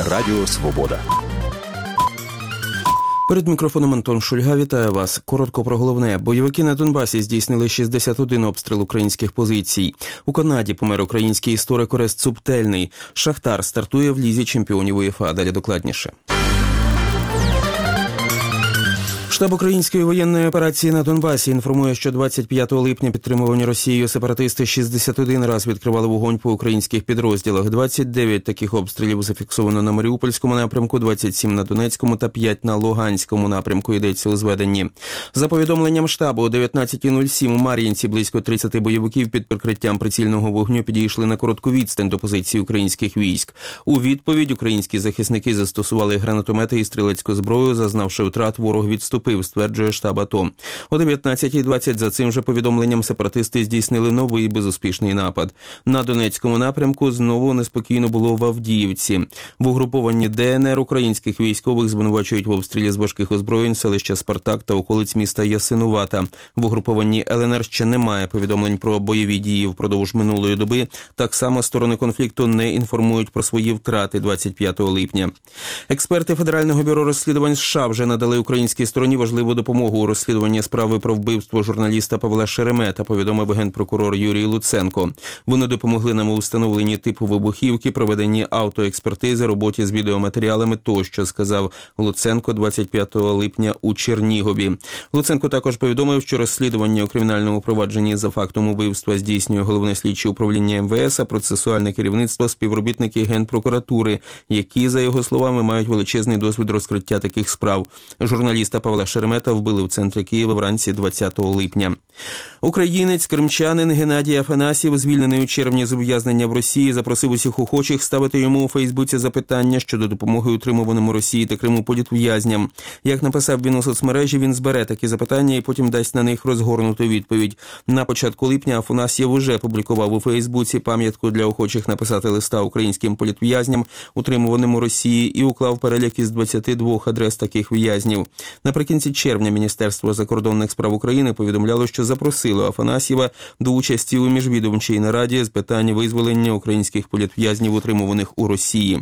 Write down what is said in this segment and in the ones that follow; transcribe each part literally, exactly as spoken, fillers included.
Радіо Свобода. Перед мікрофоном Антон Шульга. Вітаю вас. Коротко про головне. Бойовики на Донбасі здійснили шістдесят один обстріл українських позицій. У Канаді помер український історик Орест Субтельний. Шахтар стартує в Лізі чемпіонів УЄФА. Далі докладніше. Штаб української воєнної операції на Донбасі інформує, що двадцять п'ятого липня підтримувані Росією сепаратисти шістдесят один раз відкривали вогонь по українських підрозділах. двадцять дев'ять таких обстрілів зафіксовано на Маріупольському напрямку, двадцять сім на Донецькому та п'ять на Луганському напрямку, йдеться у зведенні. За повідомленням штабу, о дев'ятнадцятій нуль сім у Мар'їнці близько тридцять бойовиків під прикриттям прицільного вогню підійшли на коротку відстань до позиції українських військ. У відповідь українські захисники застосували гранатомети і стрілецьку зброю, зазнавши втрат, ворог відступив, стверджує штаб АТО. О дев'ятнадцятій двадцять за цим же повідомленням сепаратисти здійснили новий безуспішний напад. На Донецькому напрямку знову неспокійно було в Авдіївці. В угрупованні ДНР українських військових звинувачують в обстрілі з важких озброєнь селища Спартак та околиць міста Ясинувата. В угрупованні ЛНР ще немає повідомлень про бойові дії впродовж минулої доби. Так само сторони конфлікту не інформують про свої втрати двадцять п'ятого липня. Експерти Федерального бюро розслідувань США вже надали українській стороні важливу допомогу у розслідуванні справи про вбивство журналіста Павла Шеремета, повідомив генпрокурор Юрій Луценко. Вони допомогли нам у встановленні типу вибухівки, проведенні автоекспертизи, роботі з відеоматеріалами тощо, сказав Луценко двадцять п'ятого липня у Чернігові. Луценко також повідомив, що розслідування у кримінальному провадженні за фактом убивства здійснює головне слідче управління ем ве ес, а процесуальне керівництво – співробітники Генпрокуратури, які, за його словами, мають величезний досвід розкриття таких справ. Журналіста Павла Шеремета вбили в центрі Києва вранці двадцятого липня. Українець, кримчанин Геннадій Афанасьєв, звільнений у червні з ув'язнення в Росії, запросив усіх охочих ставити йому у Фейсбуці запитання щодо допомоги утримуваному Росії та Криму політв'язням. Як написав він у соцмережі, він збере такі запитання і потім дасть на них розгорнуту відповідь. На початку липня Афанасьєв уже публікував у Фейсбуці пам'ятку для охочих написати листа українським політв'язням, утримуваним у Росії, і уклав перелік із двадцяти двох адрес таких в'язнів. Наприкінці червня Міністерство закордонних справ України повідомляло, що запросило Афанасьєва до участі у міжвідомчій нараді з питань визволення українських політв'язнів, утримуваних у Росії.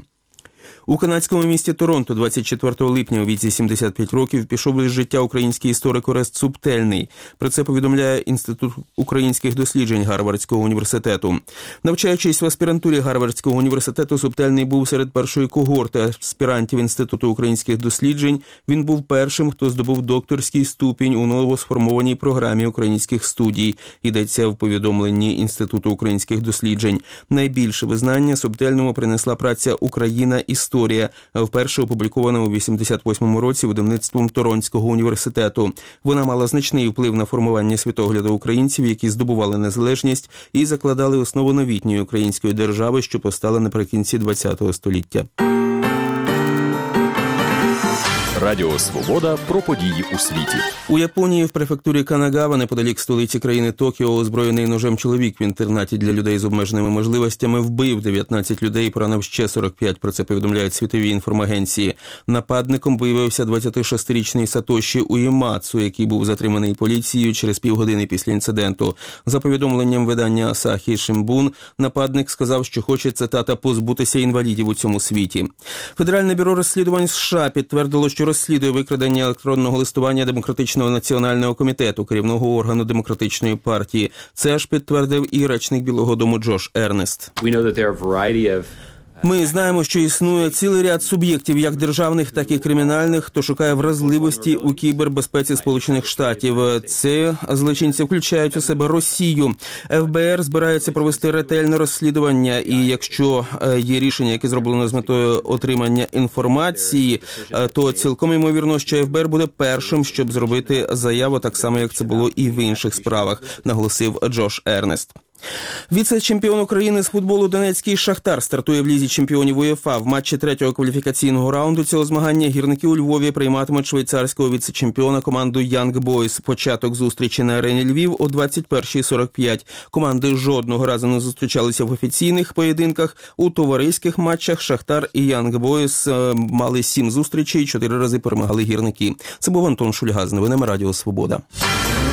У канадському місті Торонто двадцять четвертого липня у віці сімдесят п'ять років пішов із життя український історик Орест Субтельний. Про це повідомляє Інститут українських досліджень Гарвардського університету. Навчаючись в аспірантурі Гарвардського університету, Субтельний був серед першої когорти аспірантів Інституту українських досліджень. Він був першим, хто здобув докторський ступінь у новосформованій програмі українських студій. Йдеться в повідомленні Інституту українських досліджень. Найбільше визнання Субтельному принесла праця «Україна. Історія», вперше опублікована у вісімдесят восьмому році видавництвом Торонтського університету. Вона мала значний вплив на формування світогляду українців, які здобували незалежність і закладали основу новітньої української держави, що постала наприкінці ХХ століття. Радіо Свобода про події у світі. У Японії в префектурі Канагава, неподалік столиці країни Токіо, озброєний ножем чоловік в інтернаті для людей з обмеженими можливостями вбив дев'ятнадцять людей і поранив ще сорок п'ять, про це повідомляють світові інформагенції. Нападником виявився двадцятишестирічний Сатоші Уємацу, який був затриманий поліцією через півгодини після інциденту. За повідомленням видання Асахі Шимбун, нападник сказав, що хоче, цитата, позбутися інвалідів у цьому світі. Федеральне бюро розслідувань США підтвердило, що розслідує викрадення електронного листування Демократичного національного комітету, керівного органу Демократичної партії. Це ж підтвердив і речник Білого дому Джош Ернест. Ми знаємо, що існує цілий ряд суб'єктів, як державних, так і кримінальних, хто шукає вразливості у кібербезпеці Сполучених Штатів. Це злочинці включають у себе Росію. еф бе ер збирається провести ретельне розслідування, і якщо є рішення, яке зроблено з метою отримання інформації, то цілком ймовірно, що еф бе ер буде першим, щоб зробити заяву, так само, як це було і в інших справах, наголосив Джош Ернест. Віце-чемпіон України з футболу Донецький Шахтар стартує в Лізі чемпіонів УЄФА. В матчі третього кваліфікаційного раунду цього змагання гірники у Львові прийматимуть швейцарського віце-чемпіона команду Young Boys. Початок зустрічі на арені Львів о двадцять першій сорок п'ять. Команди жодного разу не зустрічалися в офіційних поєдинках. У товариських матчах Шахтар і Young Boys мали сім зустрічей, чотири рази перемагали гірники. Це був Антон Шульга з новинами Радіо Свобода.